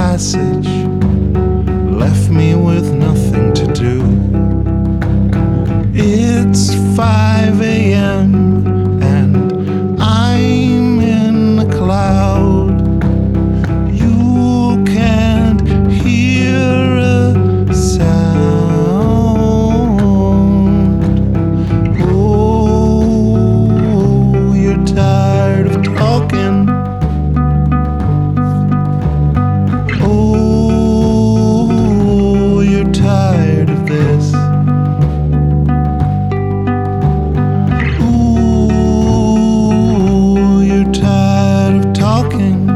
passage left me with nothing to do. It's 5 a.m. and I'm in the cloud. You can't hear a sound. Oh, you're tired of talking. Oh, you're tired of this. Ooh, you're tired of talking.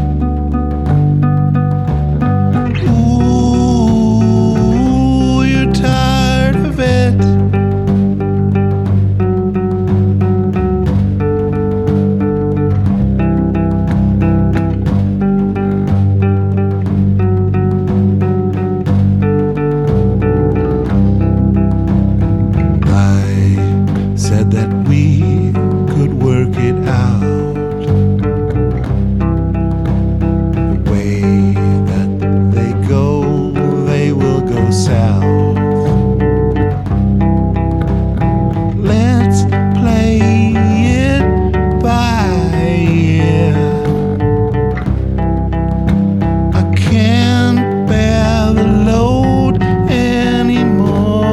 Ooh, you're tired of it. Said that we could work it out. The way that they go, they will go south. Let's play it by ear. I can't bear the load anymore.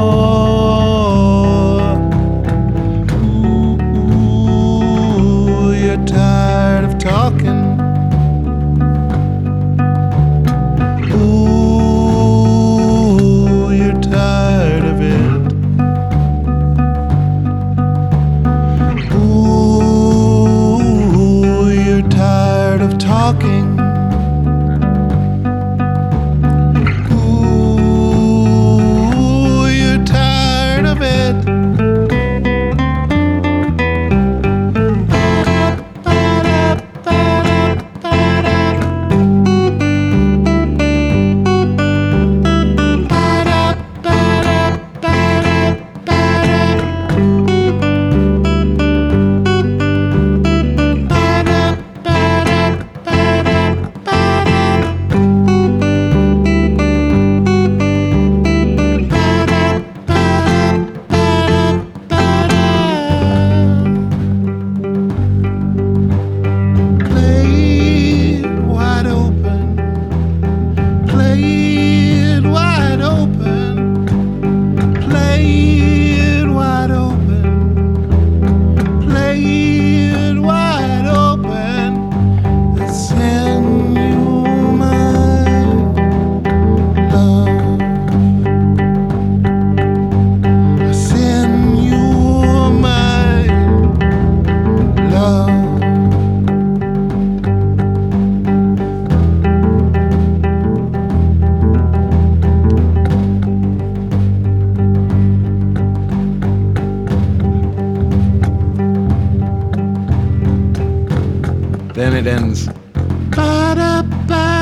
You're tired of talking. Ooh, you're tired of it. Ooh, you're tired of talking. Ooh, you're tired of it. Then it ends. Ba-da-ba.